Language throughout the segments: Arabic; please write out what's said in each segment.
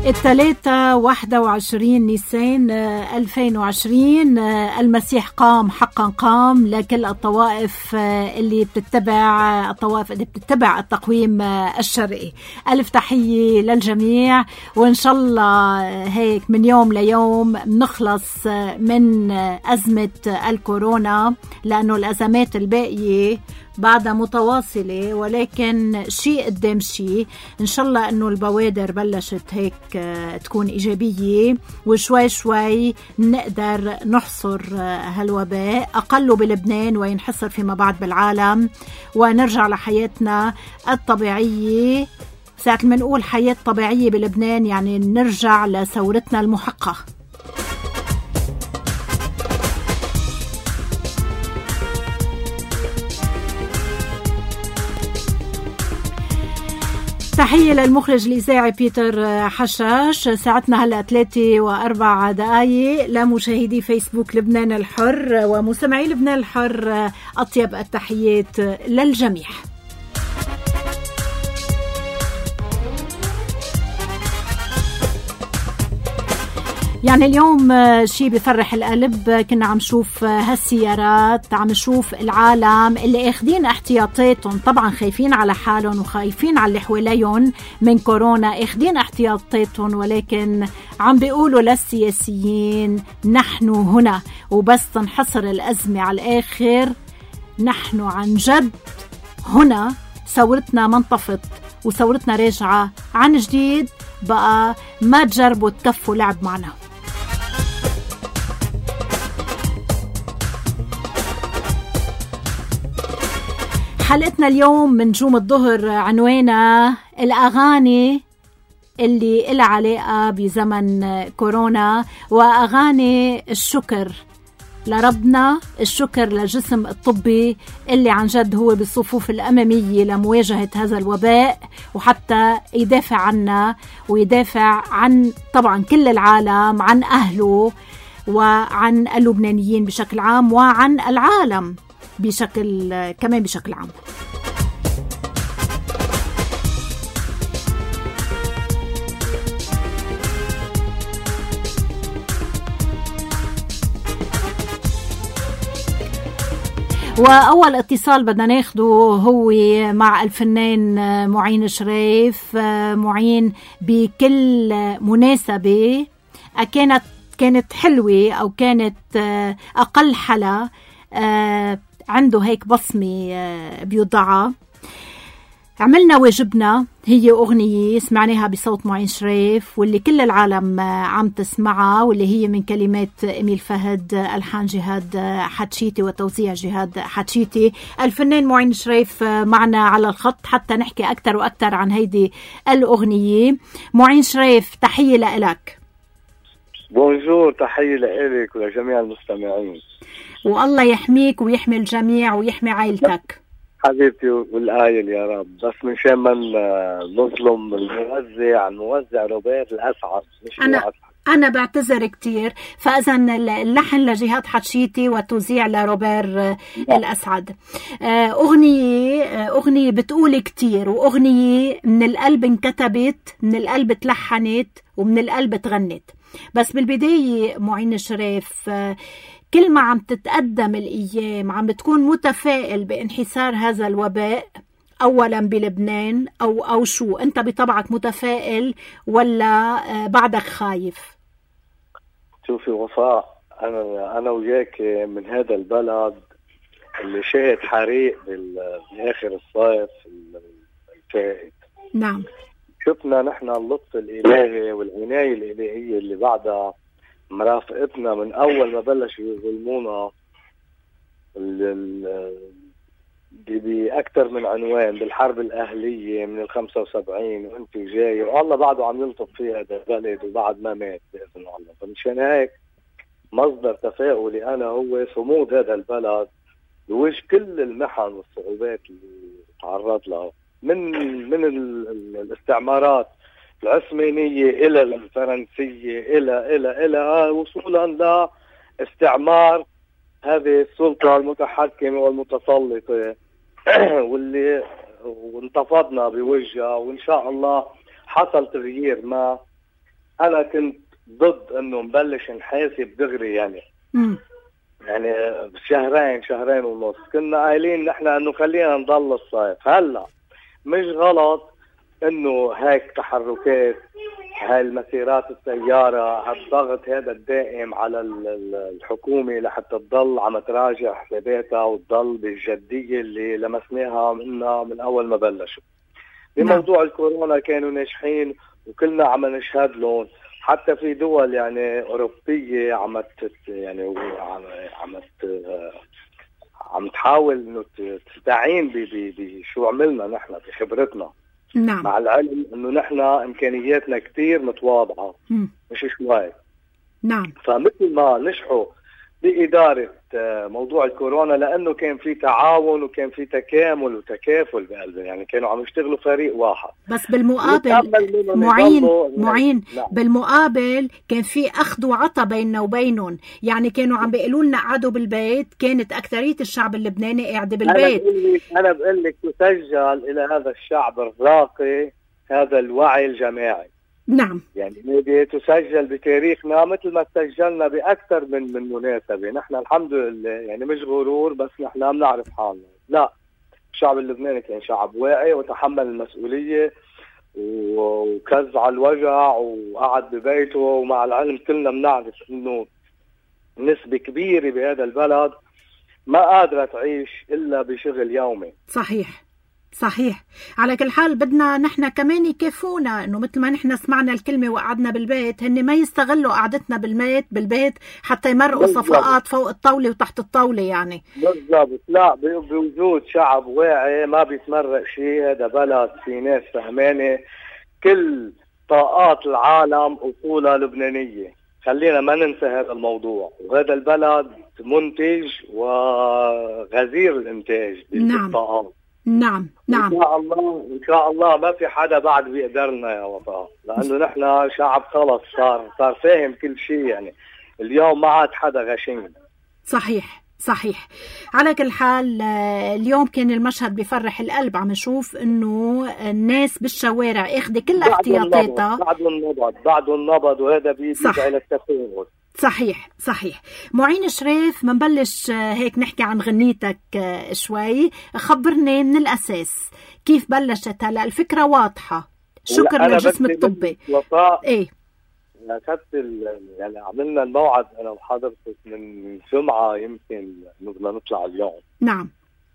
الثلاثة 21 نيسان 2020. المسيح قام، حقا قام لكل الطوائف اللي بتتبع التقويم الشرعي. ألف تحية للجميع، وإن شاء الله هيك من يوم ليوم نخلص من أزمة الكورونا، لأنه الأزمات الباقية بعدها متواصلة، ولكن شيء قدام شيء. إن شاء الله أنه البوادر بلشت هيك تكون إيجابية، وشوي شوي نقدر نحصر هالوباء أقله بلبنان وينحصر فيما بعد بالعالم، ونرجع لحياتنا الطبيعية. ساعة ما نقول حياة طبيعية بلبنان يعني نرجع لثورتنا المحقة. تحية للمخرج الإذاعي بيتر حشاش. ساعتنا هلأ 3:04 لمشاهدي فيسبوك لبنان الحر ومستمعي لبنان الحر، أطيب التحيات للجميع. يعني اليوم شيء بفرح القلب. كنا عم شوف هالسيارات، عم نشوف العالم اللي اخدين احتياطاتهم، طبعا خايفين على حالهم وخايفين على اللي حواليهم من كورونا، اخدين احتياطاتهم، ولكن عم بيقولوا للسياسيين نحن هنا، وبس تنحصر الأزمة على الآخر نحن عن جد هنا. ثورتنا ما انطفت وثورتنا راجعة عن جديد، بقى ما تجربوا تكفوا لعب معنا. حلقتنا اليوم من نجوم الظهر عنوانها الأغاني اللي إلها علاقة بزمن كورونا، وأغاني الشكر لربنا، الشكر للجسم الطبي اللي عن جد هو بالصفوف الأمامية لمواجهة هذا الوباء، وحتى يدافع عنا ويدافع عن طبعا كل العالم، عن أهله وعن اللبنانيين بشكل عام، وعن العالم كمان بشكل عام. وأول اتصال بدنا ناخده هو مع الفنان معين شريف. معين بكل مناسبة كانت حلوة أو كانت أقل حلا عنده هيك بصمة بيوضعها. عملنا واجبنا، هي أغنية سمعناها بصوت معين شريف واللي كل العالم عم تسمعها، واللي هي من كلمات إميل فهد، ألحان جهاد حتشيتي وتوزيع جهاد حتشيتي. الفنان معين شريف معنا على الخط حتى نحكي أكتر وأكتر عن هيدي الأغنية. معين شريف، تحية لإلك. بونجور، تحية لإلك ولجميع المستمعين، والله يحميك ويحمي الجميع ويحمي عائلتك حبيبتي والآيل يا رب. بس من شان ما نظلم الموزع روبير الأسعد، مش أنا بعتذر كتير. فإذا اللحن لجهاد حتشيتي وتوزيع لروبير الأسعد. أغنية بتقول كتير، وأغنية من القلب انكتبت، من القلب تلحنت، ومن القلب تغنت. بس بالبداية معين شريف، كل ما عم تتقدم الأيام عم بتكون متفائل بانحسار هذا الوباء أولا بلبنان أو شو؟ أنت بطبعك متفائل ولا بعدك خايف؟ شوفي وفاء، أنا وياك من هذا البلد اللي شاهد حريق بآخر الصيف الفائت. نعم، شفنا نحن اللطف الإلهي والعناية الإلهية اللي بعدها مرافقتنا من أول ما بلشوا يظلمونا بأكثر من عنوان، بالحرب الأهلية من 75 وانت جاي، والله بعده عم يلطف فيها هذا البلد وبعد ما مات بإذن الله. فمشان هيك مصدر تفاؤلي أنا هو صمود هذا البلد بوجه كل المحن والصعوبات اللي تعرض لها من الاستعمارات العثمانية إلى الفرنسية إلى وصولا لاستعمار هذه السلطة المتحكمة والمتسلطة واللي انتفضنا بوجهها، وإن شاء الله حصل تغيير ما انا كنت ضد انه نبلش نحاسب دغري يعني. يعني شهرين ونص كنا قايلين نحن انه خلينا نضل الصيف. هلا مش غلط انه هيك تحركات، هاي المسيرات السيارة، هالضغط هذا الدائم على الحكومة لحتى تضل عم تراجع حساباتها وتضل بالجدية اللي لمسناها منها من اول ما بلشوا. بموضوع الكورونا كانوا ناجحين وكلنا عم نشهد لهم، حتى في دول يعني أوروبية عم تحاول انه تستعين بشو عملنا نحن بخبرتنا. نعم. مع العلم انه نحن امكانياتنا كتير متواضعة مش شوي. نعم. فمثل ما نجحوا بإدارة موضوع الكورونا لأنه كان في تعاون وكان في تكامل وتكافل بقلبه، يعني كانوا عم يشتغلوا فريق واحد. بس بالمقابل معين نعم. بالمقابل كان في أخذ وعطى بيننا وبينهم، يعني كانوا عم بيقولوا لنا قعدوا بالبيت، كانت أكثرية الشعب اللبناني قاعدة بالبيت. أنا بقول لك تسجل إلى هذا الشعب الراقي هذا الوعي الجماعي. نعم. يعني هذه تسجل بتاريخنا مثل ما سجلنا بأكثر من مناسبة. نحن الحمد لله يعني مش غرور، بس نحن بنعرف حالنا. لا، الشعب اللبناني كان شعب واعي وتحمل المسؤولية وكز على الوجع وقعد ببيته. ومع العلم كلنا بنعرف انه نسبة كبيرة بهذا البلد ما قادرة تعيش إلا بشغل يومي. صحيح. على كل حال بدنا نحن كمان يكافونا، انه مثل ما نحن سمعنا الكلمة وقعدنا بالبيت، هن ما يستغلوا قعدتنا بالبيت حتى يمرقوا صفقات فوق الطاولة وتحت الطاولة يعني. بالضبط. لا، بوجود شعب واعي ما بيتمرق شيء. هذا بلد في ناس فهمانة، كل طاقات العالم أصولها لبنانية، خلينا ما ننسى هذا الموضوع. وهذا البلد منتج وغزير الانتاج بالطاقات. نعم. إن شاء الله ما في حدا بعد بيقدرنا يا وفاء، لأنه نحن شعب خلص صار فاهم كل شيء. يعني اليوم ما عاد حدا غشيم. صحيح. على كل حال اليوم كان المشهد بيفرح القلب، عم نشوف انه الناس بالشوارع اخذ كل احتياطاتها بعد النبض وهذا بيدعي للتفاؤل. صحيح. معين شريف، منبلش هيك نحكي عن غنيتك شوي. خبرني من الأساس كيف بلشت. هلا الفكرة واضحة، شكر للجسم الطبي. ايه أخذت يعني عملنا الموعد أنا وحضرتك من جمعة، يمكن بدنا نطلع اليوم. نعم.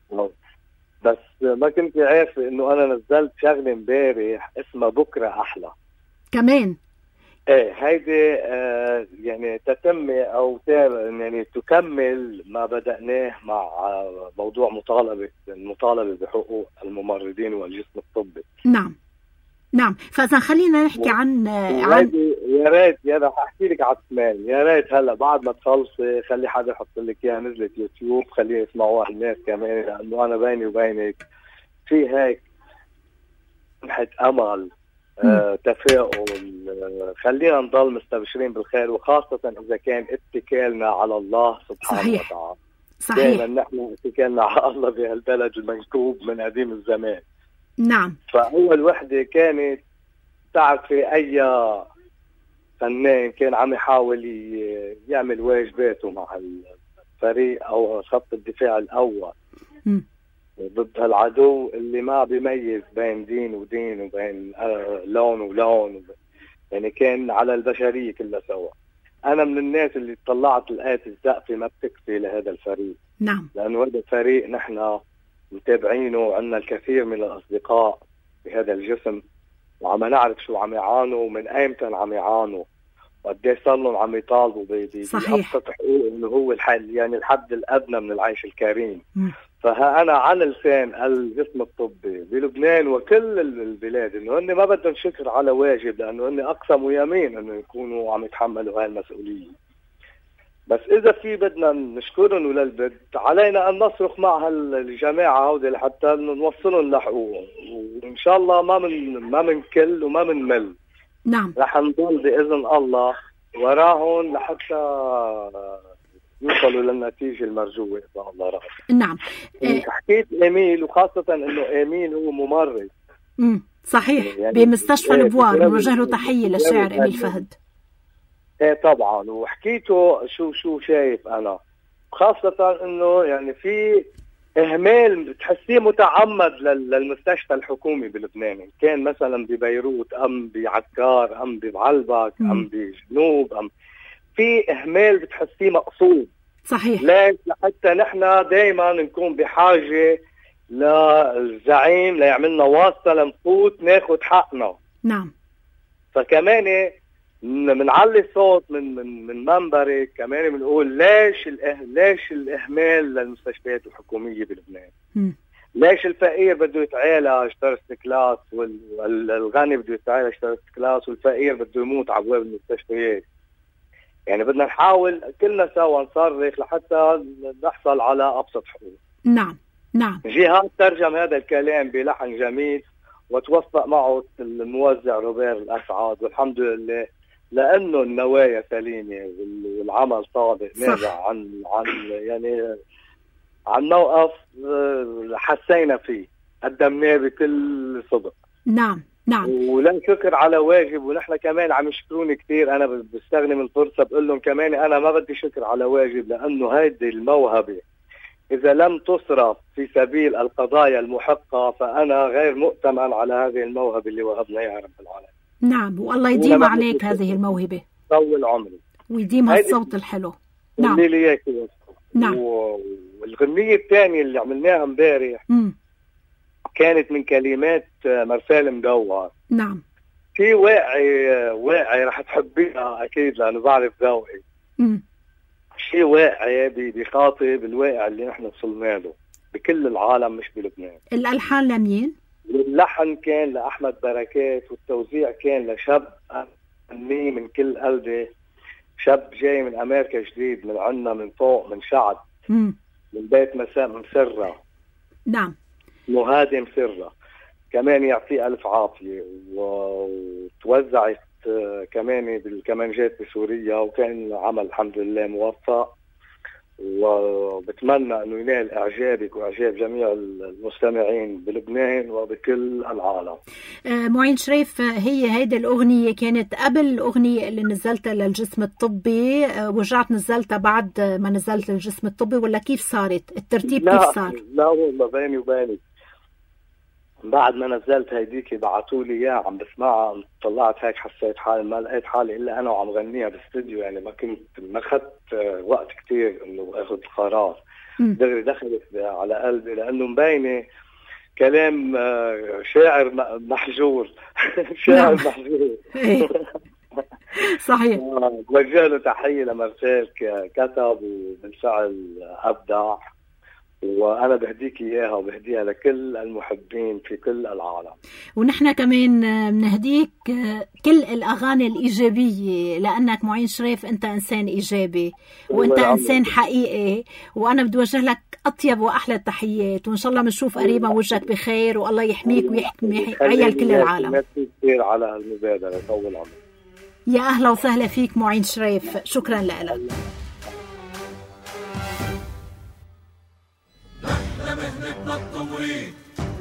بس ما كنت عارفة إنه أنا نزلت شغلة امبارح اسمها بكرة أحلى كمان. ايه هيدي يعني تتمي او يعني تكمل ما بدأناه مع موضوع المطالبة بحقوق الممرضين والجسم الطبي. نعم. فاذا خلينا نحكي عن يا ريت رح احكي لك على الثمان. يا ريت هلا بعد ما تخلصي خلي حدا يحط لك اياها، نزلت يوتيوب، خليه يسمعوها الناس كمان، لانه انا بيني وبينك في هيك نحت امل، تفاؤل. خلينا نضل مستبشرين بالخير، وخاصة إذا كان اتكالنا على الله سبحانه وتعالى. صحيح. نحن اتكالنا على الله بهالبلد المنكوب من قديم الزمان. نعم. فأول وحدة كانت تعرفي أي فنان كان عم يحاول يعمل واجباته مع الفريق أو خط الدفاع الأول ضد هالعدو اللي ما بيميز بين دين ودين وبين لون ولون، يعني كان على البشرية كلها سوا. أنا من الناس اللي طلعت لقيت الزقفة ما بتكفي لهذا الفريق. نعم. لأنه هذا الفريق نحن متابعينه وعندنا الكثير من الأصدقاء بهذا الجسم، وعم نعرف شو عم يعانوا ومن أيمتى عم يعانوا وقديش صار لهم عم يطالبوا بأبسط حقوق إنه هو الحل، يعني الحد الأدنى من العيش الكريم. فها أنا على لسان الجسم الطبي بلبنان وكل البلاد إنه هن ما بدهم شكر على واجب، لأنه هن أقسموا يمين إنه يكونوا عم يتحملوا هاي المسؤولية. بس إذا في بدنا نشكرهم وللبد، علينا أن نصرخ مع هالجماعة هودي لحتى نوصلهم لحقوقهم، وإن شاء الله ما منكل وما منمل. نعم. رح نضل بإذن الله وراهم لحتى يوصلوا للنتيجة المرجوة إذا الله رأى. نعم. حكيت إيميل، وخاصة إنه إيميل هو ممرض، صحيح. يعني بمستشفى البوار نوجه له تحية للشاعر أميل فهد. ايه طبعا، وحكيته شو شايف انا، خاصة انه يعني في اهمال بتحسيه متعمد للمستشفى الحكومي بلبنان، كان مثلا ببيروت ام بعكار ام بعلبك ام بجنوب، ام في اهمال بتحسيه مقصود. صحيح. ليش؟ لحتى نحن دائما نكون بحاجة للزعيم ليعملنا واسطة لنفوت ناخد حقنا. نعم. فكمان منعلي صوت من منبري كمان بنقول ليش الإهمال للمستشفيات الحكومية بلبنان؟ ليش الفقير بده يتعالج فيرست كلاس والغني بده يتعالج فيرست كلاس والفقير بده يموت على ابواب المستشفيات؟ يعني بدنا نحاول كلنا سوا نصرخ لحتى نحصل على ابسط حقوق. نعم نعم. جهاد ترجم هذا الكلام بلحن جميل وتوفق معه الموزع روبير الأسعد، والحمد لله لأنه النوايا سليمة والعمل صادق نابع عن موقف حسينا فيه قدمناه بكل صدق. نعم نعم. ولن شكر على واجب، ونحن كمان عم يشكروني كثير. أنا بستغني من الفرصة بقول لهم كمان أنا ما بدي شكر على واجب، لأنه هيدي الموهبة إذا لم تصرف في سبيل القضايا المحقة فأنا غير مؤتمن على هذه الموهبة اللي وهبنا يا رب العالمين. نعم، والله يديم عليك هذه الموهبة طول عمري ويديم هالصوت الحلو. نعم. نعم. والغنية الثانية اللي عملناها امبارح كانت من كلمات مرسال مدور. نعم. في واقعي رح تحبيها أكيد لأنه بعرف ذوقي. شيء واقعي بيخاطب الواقع اللي نحن وصلنا له بكل العالم مش بلبنان. الألحان لمين؟ اللحن كان لأحمد بركات، والتوزيع كان لشاب أني من كل قلبي، شاب جاي من أمريكا جديد، من عنا من فوق من شعب من بيت مسرة. نعم. مهادم سرة كمان يعطيه ألف عافية. وتوزعت كمان بالكمانجات بسوريا، وكان عمل الحمد لله موفق، وبتمنى انه ينال اعجابك واعجاب جميع المستمعين بلبنان وبكل العالم. معين شريف، هيدي الاغنيه كانت قبل الاغنيه اللي نزلتها للجسم الطبي، ورجعت نزلتها بعد ما نزلت للجسم الطبي، ولا كيف صارت الترتيب؟ كيف صار؟ لا والله بيني وبينك بعد ما نزلت هيديكي بعثوا لي اياها عم بسمعها، طلعت هيك حسيت حالي ما لقيت حالي الا انا وعم غنيها بالاستوديو. يعني ما اخذت وقت كتير انه اخذ القرار، دغري دخلت على قلبي لانه مبينه كلام شاعر محجور. شاعر محجور. صحيح. بوجه له تحيه لمرسال كتب وبالفعل ابدع، وأنا بهديك إياها وبهديها لكل المحبين في كل العالم. ونحن كمان بنهديك كل الأغاني الإيجابية، لأنك معين شريف أنت إنسان إيجابي وأنت إنسان حقيقي، وأنا بدي أوجه لك أطيب وأحلى التحيات، وإن شاء الله بنشوف قريبا وجهك بخير، والله يحميك ويحمي عيال كل العالم. ميرسي كثير على المبادرة، طول عمرك. يا أهلا وسهلا فيك معين شريف، شكرا لك. مهنتنا التمريض،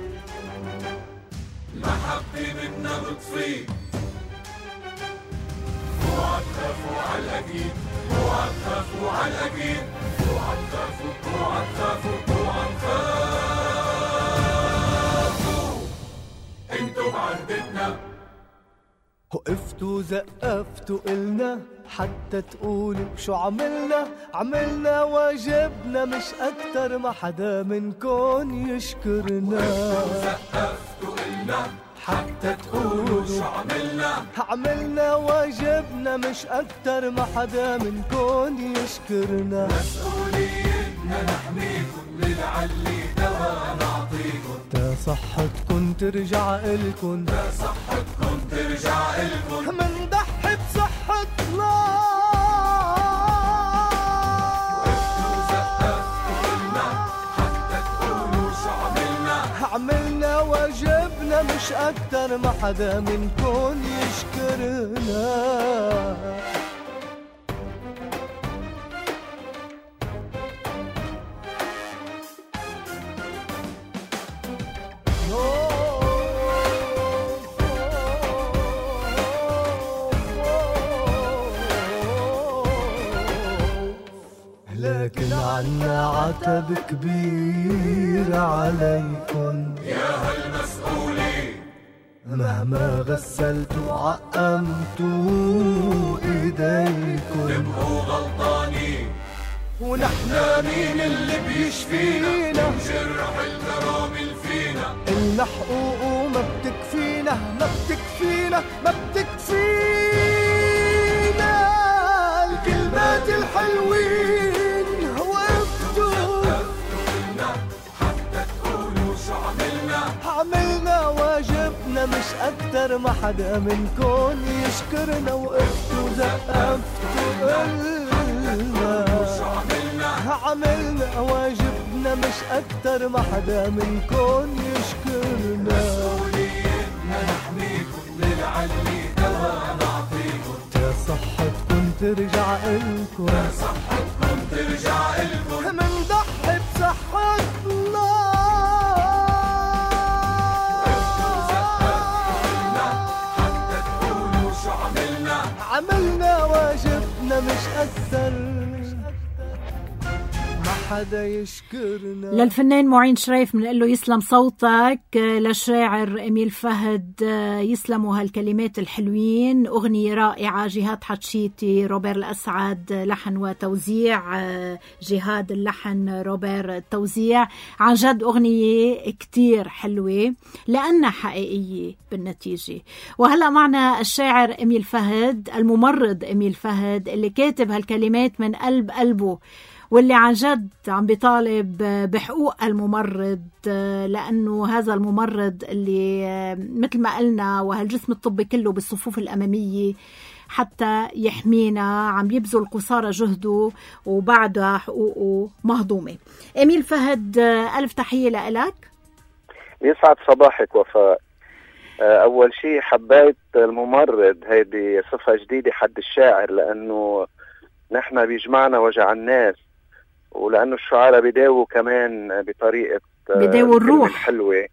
المحبة منا بتفيض، اوعى تخافوا على الأكيد، اوعى تخافوا على الأكيد، اوعى تخافوا اوعى تخافوا اوعى تخافوا، انتوا بعهدتنا. وقفتوا زقفتوا إلنا حتى تقولوا شو عملنا واجبنا، مش أكتر ما حدا منكن يشكرنا. وقفتوا زقفتوا إلنا حتى تقولوا شو عملنا واجبنا، مش أكتر ما حدا منكن يشكرنا. مسؤوليتنا نحميكم للعلي دوا نعطيكم، تا صحتكن ترجع إلكن، تا صحتكن ترجع إلكن، منضحي بصحتنا. وقفتوا زقفتوا إلنا حتى تقولوا شو عملنا واجبنا، مش أكتر ما حدا منكن يشكرنا. لكن عنا عتب كبير عليكن يا هالمسؤولين، مهما غسلتوا وعقمتوا ايديكن تبقوا غلطانين، ونحن مين اللي بيشفينا جرح الكرامل فينا، إلنا حقوق وما بتكفينا، ما بتكفينا، ما بتكفينا. الكلمات الحلوين وقفتوا حتى تقولوا شو عملنا، عملنا واجبنا مش أكتر، ما حدا منكن يشكرنا. وقفتوا زقفتوا قلنا عملنا واجبنا مش أكتر، ما حدا منكن يشكرنا. مسؤوليتنا نحميكم للعلي دوا نعطيكم، يا صحتكن ترجع إلكن، يا صحتكم ترجع إلكم، منضحي بصحتنا. حتى تقولوا شو عملنا، عملنا واجبنا مش أكتر، ما حدا يشكرنا. للفنان معين شريف بنقول له يسلم صوتك. للشاعر إميل فهد يسلموا هالكلمات الحلوين. أغنية رائعة، جهاد حتشيتي، روبير الأسعد لحن وتوزيع، جهاد اللحن، روبير التوزيع. عن جد أغنية كتير حلوة لأنها حقيقية بالنتيجة. وهلأ معنا الشاعر إميل فهد، الممرض إميل فهد، اللي كاتب هالكلمات من قلب قلبه، واللي عن جد عم بيطالب بحقوق الممرض، لأنه هذا الممرض اللي مثل ما قلنا وهالجسم الطبي كله بالصفوف الأمامية حتى يحمينا، عم يبذل قصارى جهده وبعدها حقوقه مهضومة. إميل فهد، ألف تحية لك. يسعد صباحك وفاء. أول شيء حبيت الممرض، هيدي صفة جديدة حد الشاعر، لأنه نحن بيجمعنا وجع الناس، ولأنه الشعراء بيداووا كمان بطريقة بيداووا الروح الحلوة.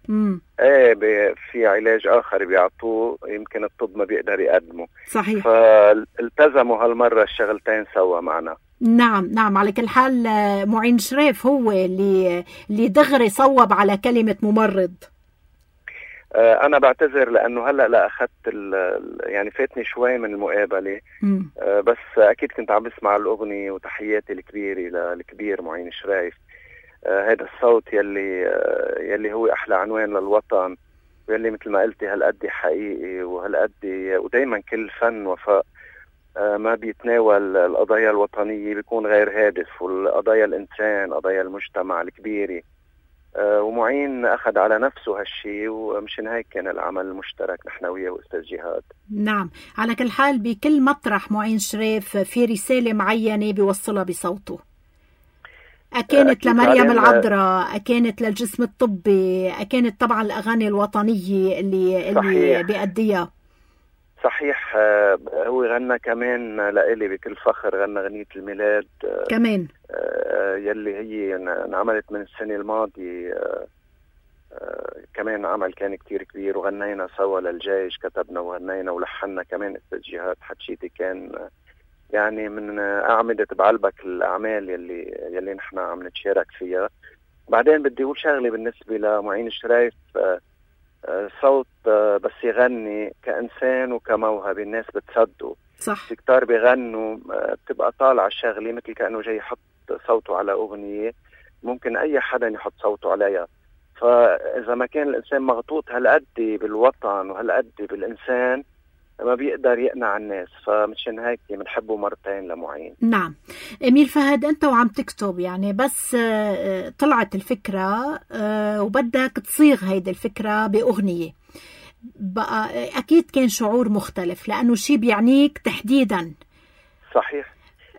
في علاج آخر بيعطوه يمكن الطب ما بيقدر يقدمه. صحيح. فالتزموا هالمرة الشغلتين سوا معنا. نعم. على كل حال معين شريف هو اللي دغري صوب على كلمة ممرض. أنا بعتذر لأنه هلأ لا أخذت يعني فاتني شوي من المقابلة. بس أكيد كنت عم بسمع الأغنية، وتحياتي الكبيرة للكبير معين شريف. هذا الصوت يلي هو أحلى عنوان للوطن، ويلي مثل ما قلتي هالقد حقيقي، وهالقد ودايما كل فن وفاء ما بيتناول القضايا الوطنية بيكون غير هادف، والقضايا الإنسان، قضايا المجتمع الكبيرة. ومعين أخذ على نفسه هالشي، ومشان هيك كان العمل المشترك نحن وياه وأستاذ جهاد. نعم. على كل حال بكل مطرح معين شريف في رسالة معينة بيوصلها بصوته، أكانت لمريم العذراء، أكانت للجسم الطبي، أكانت طبعا الأغاني الوطنية اللي بيأديها. صحيح. هو غنى كمان لإلي بكل فخر، غنى غنية الميلاد كمان، يلي هي انعملت من السنة الماضية. كمان عمل كان كتير كبير، وغنينا سوا للجيش، كتبنا وغنينا ولحنا كمان أستاذ جهاد حتشيتي. كان يعني من أعمدة بعلبك الأعمال يلي نحن عم نتشارك فيها. بعدين بدي أقول شغلة بالنسبة لمعين شريف، صوت بس يغني كإنسان وكموهبة الناس بتصدقه. صح. في كتار بيغنوا بتبقى طالعة الشغلة مثل كأنه جاي يحط صوته على أغنية، ممكن أي حدا يحط صوته عليها. فإذا ما كان الإنسان مغطوط هالقد بالوطن وهالقد بالإنسان ما بيقدر يقنع الناس، فمشان هيك بنحبه مرتين لمعين. نعم. إميل فهد، أنت وعم تكتب يعني بس طلعت الفكرة وبدك تصيغ هيدي الفكرة بأغنية، بقى أكيد كان شعور مختلف لأنه شيء بيعنيك تحديدا. صحيح.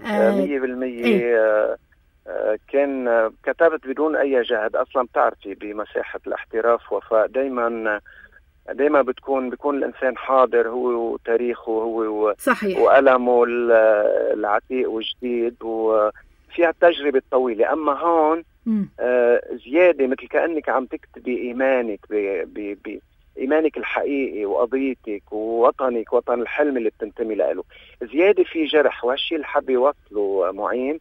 100%. كان كتبت بدون أي جهد أصلا. بتعرفي بمساحة الاحتراف وفاء دايما بيكون الإنسان حاضر، هو وتاريخه، هو صحيح. وألمه العتيق والجديد، وفيها التجربة الطويلة. أما هون زيادة مثل كأنك عم تكتبي إيمانك إيمانك الحقيقي وقضيتك ووطنك، وطن الحلم اللي بتنتمي له. زيادة في جرح، وهالشي اللي حب يوصله معين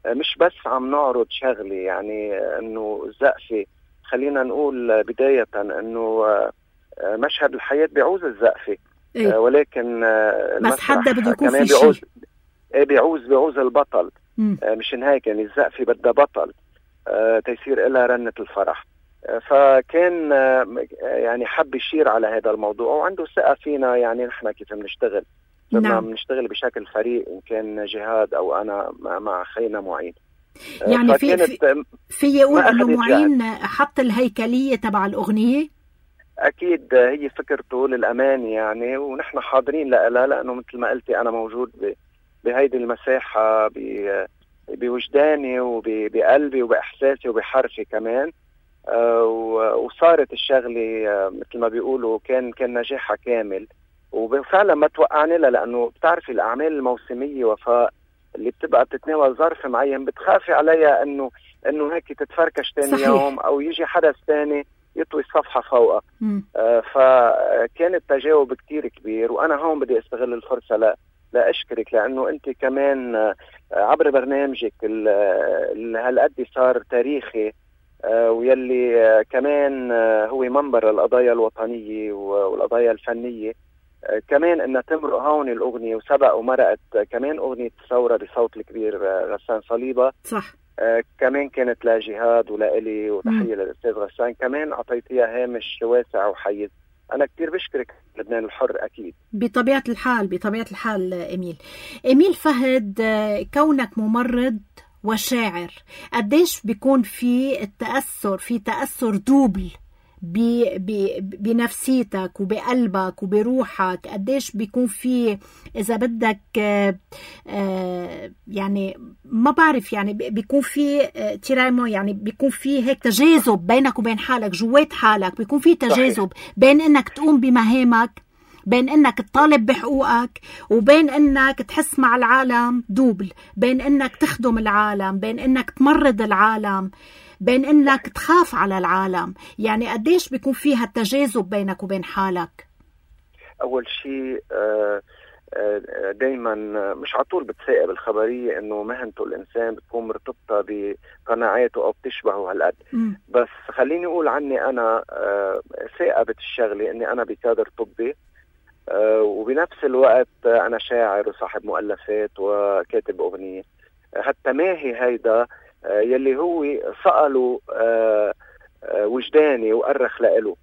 مش بس عم نعرض شغلة، يعني انه الزقفة خلينا نقول بداية انه مشهد الحياة بيعوز الزقفة، ولكن بس حدا بده يكون كمان في شيء بيعوز البطل. مشان هيك يعني الزقفة بدها بطل تيصير إلها رنة الفرح. فكان يعني حب يشير على هذا الموضوع وعنده ثقة فينا، يعني نحن كيف بنشتغل. نعم. بنشتغل بشكل فريق، إن كان جهاد أو أنا مع خينا معين. يعني في يقول إنه معين حط الهيكلية تبع الأغنية. أكيد هي فكرته للأمان يعني، ونحن حاضرين لها، لأنه مثل ما قلتي أنا موجود بهيدي المساحة بوجداني وبقلبي وبإحساسي وبحرفي كمان. وصارت الشغلة مثل ما بيقولوا كان نجاحها كامل، وفعلا ما توقعني لها، لأنه بتعرفي الأعمال الموسمية وفاء اللي بتبقى بتتناول ظرف معين بتخافي عليها إنه هيك تتفركش تاني يوم أو يجي حدث تاني يطوي الصفحة فوقها. فكان التجاوب كتير كبير، وأنا هون بدي أستغل الفرصة لأشكرك، لأنه أنت كمان عبر برنامجك هالقد صار تاريخي، ويلي كمان هو منبر القضايا الوطنية والقضايا الفنية، كمان إنها تمرق هون الأغنية وسبق ومرقت كمان أغنية الثورة بصوت الكبير غسان صليبة. صح. كمان كانت لجهاد ولإلي، وتحية للأستاذ غسان، كمان أعطيتيها هامش واسع وحيز. أنا كتير بشكرك لبنان الحر. أكيد بطبيعة الحال إميل فهد، كونك ممرض وشاعر، قديش بيكون في تأثر دوبل بنفسيتك وبقلبك وبروحك؟ قديش بيكون في إذا بدك يعني ما بعرف، يعني بيكون في تيرامو، يعني بيكون في هيك تجاذب بينك وبين حالك، جوات حالك بيكون في تجاذب بين إنك تقوم بمهامك، بين إنك تطالب بحقوقك، وبين إنك تحس مع العالم دوبل، بين إنك تخدم العالم، بين إنك تمرض العالم، بين إنك تخاف على العالم. يعني قديش بيكون فيها التجاذب بينك وبين حالك؟ أول شيء دايما مش عطول بتسائب الخبرية إنه مهنته الإنسان بتكون مرتبطة بقناعاته أو بتشبهه هالقد. بس خليني أقول عني أنا ثائبت الشغلة إني أنا بكادر طبي، وبنفس الوقت أنا شاعر وصاحب مؤلفات وكاتب أغنية. هالتماهي هيدا يلي هو صقله وجداني وأرخ لإله.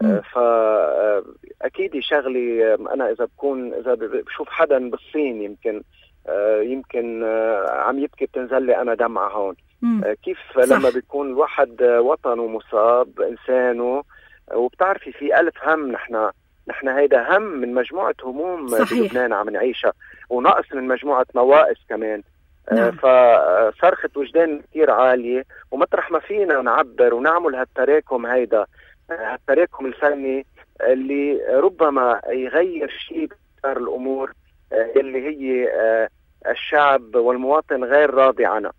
فأكيد شغلي أنا إذا بشوف حدا بالصين يمكن عم يبكي بتنزل لي أنا دمعة هون. كيف صح. لما بيكون الواحد وطنه مصاب إنسانه، وبتعرفي في ألف هم، نحن هيدا هم من مجموعة هموم بلبنان عم نعيشها، ونقص من مجموعة نواقص كمان. فصرخة وجدان كتير عالية، ومطرح ما فينا نعبر ونعمل هالتراكم هالتراكم الفني اللي ربما يغير شيء بإطار الأمور اللي هي الشعب والمواطن غير راضي عنها.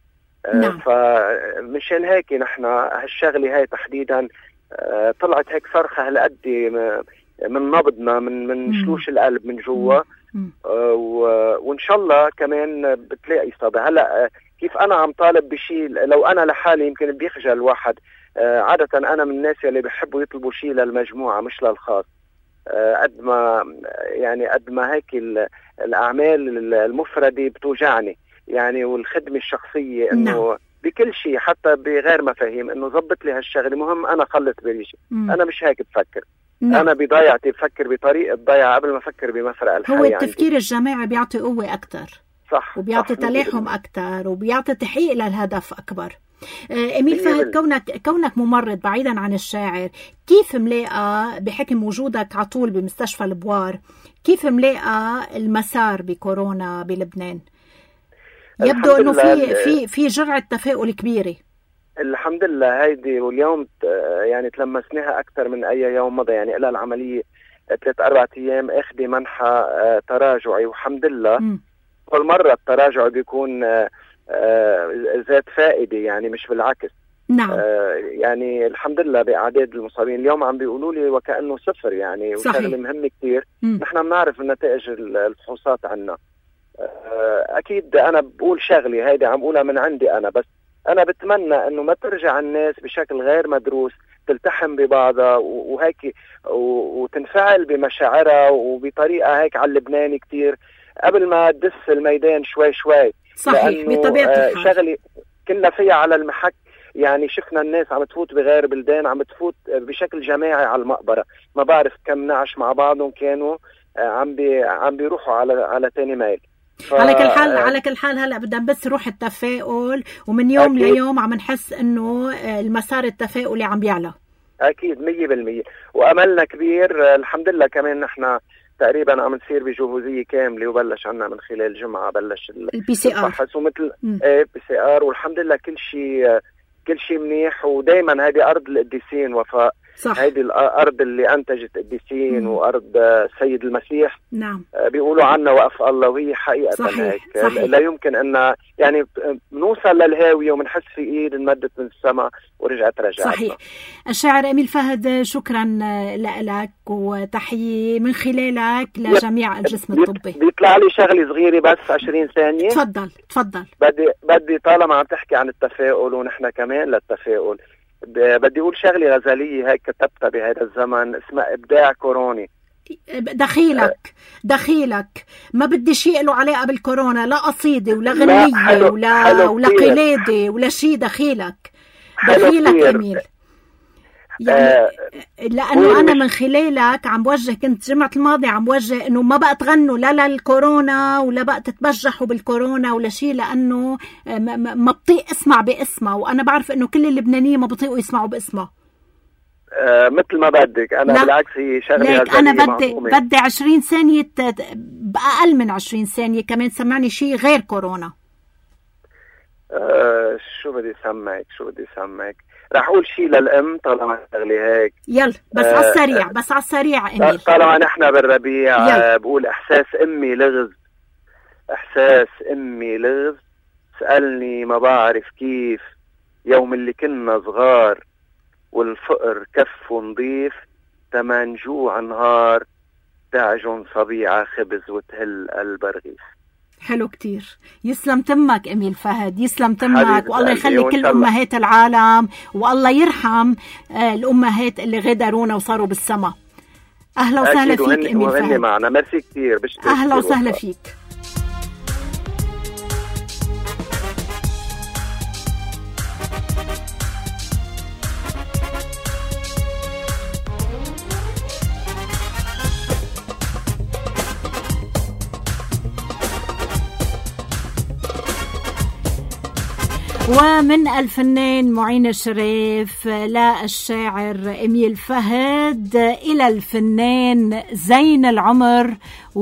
فمشان هيك نحن هالشغلة هاي تحديدا طلعت هيك صرخة هالقد من نبضنا، من شلوش القلب من جوا. وإن شاء الله كمان بتلاقي صدى. هلأ كيف أنا عم طالب بشيء، لو أنا لحالي يمكن بيخجل الواحد. عادة أنا من الناس اللي بيحبوا يطلبوا شيء للمجموعة مش للخاص. قد ما هيك الأعمال المفردة بتوجعني يعني، والخدمة الشخصية إنه بكل شيء حتى بغير مفاهيم إنه زبط لي هالشغلة مهم، أنا خلص بالي شيء. أنا مش هيك بفكر. أنا بضيعتي بفكر بطريقة ضيعة قبل ما أفكر بمفرق الحياة. هو التفكير الجماعي بيعطي قوة أكتر، صح، وبيعطي تلاحم أكتر، وبيعطي تحقيق للهدف أكبر. إميل فهد، كونك ممرض بعيدا عن الشاعر، كيف ملاقى بحكم وجودك عطول بمستشفى البوار، كيف ملاقى المسار بكورونا بلبنان؟ يبدو أنه في جرعة تفاؤل كبيرة. الحمد لله هيدي، واليوم يعني تلمسناها أكثر من أي يوم مضى. يعني إلى العملية 3-4 أيام أخذي منحى تراجعي، والحمد لله كل مرة التراجع بيكون ذات فائدة، يعني مش بالعكس. يعني الحمد لله بأعداد المصابين اليوم عم بيقولوا لي وكأنه 0 يعني، وشغله مهمة كتير. نحن بنعرف النتائج الفحوصات عنا، اكيد انا بقول شغلي هيدي عم بقولها من عندي انا، بس انا بتمنى انه ما ترجع الناس بشكل غير مدروس تلتحم ببعضها وهيك وتنفعل بمشاعرها وبطريقه هيك على اللبناني كتير قبل ما تدس الميدان شوي شوي. صحيح بطبيعه الحال شغلي كلنا فيها على المحك. يعني شفنا الناس عم تفوت بغير بلدان، عم تفوت بشكل جماعي على المقبره، ما بعرف كم نعش مع بعضهم كانوا عم بيروحوا على تاني ميل. على كل حال هلا بدنا بس روح التفاؤل، ومن يوم ليوم عم نحس انه المسار التفاؤلي عم بيعلى. اكيد 100%، واملنا كبير. الحمد لله كمان نحن تقريبا عم نصير بجهوزيه كامله، وبلش عنا من خلال الجمعه بلش البي سي ار ومثل بي سي ار، والحمد لله كل شيء منيح. ودائما هذه ارض القديسين وفاء، هذه الارض اللي انتجت قديسين وارض السيد المسيح. نعم بيقولوا عنا وقف الله، وهي حقيقه صحيح. هيك. صحيح. لا يمكن ان يعني بنوصل للهاويه وبنحس في ايد انمدت من السماء ورجعت رجعت. صحيح. الشاعر أميل فهد، شكرا لك وتحية من خلالك لجميع الجسم الطبي. بيطلع لي شغلة صغيرة بس 20 ثانية. تفضل. بدي طالما عم تحكي عن التفاؤل ونحن كمان للتفاؤل، بدي اقول شغلة غزلية هيك كتبتها بهذا الزمن اسمها ابداع كوروني. دخيلك ما بدي شيء له علاقة بالكورونا، لا قصيدة ولا غنية ولا قلادة ولا شيء. دخيلك أميل، يعني لأنه أنا من خلالك عم بوجه، كنت جمعة الماضي عم بوجه إنه ما بقى تغنوا لا للكورونا ولا بقى تتبجحوا بالكورونا ولا شيء، لأنه ما بطيق اسمع باسمه، وأنا بعرف إنه كل اللبنانيين ما بطيقوا يسمعوا باسمه. مثل ما بدك. أنا بالعكس هي شغلة غزلية. أنا بدي 20 ثانية، بأقل من 20 ثانية كمان سمعني شيء غير كورونا. شو بدي سمعك؟ رح اقول شيء للأم طالما شغلي هيك. يلا بس على السريع أميل. طالما نحن بالربيع بقول احساس امي لغز سألني ما بعرف كيف، يوم اللي كنا صغار والفقر كف نضيف، تمن جوع نهار تعجن صبيعة خبز وتهل قلب رغيف. حلو كتير. يسلم تمك أميل فهد، يسلم تمك، والله يخلي كل أمهات العالم، والله يرحم الأمهات اللي غدرونا وصاروا بالسما. أهلا وسهلا فيك أميل فهد. معنا. ميرسي كتير. أهلا وسهلا فيك. ومن الفنان معين الشريف للشاعر أميل فهد إلى الفنان زين العمر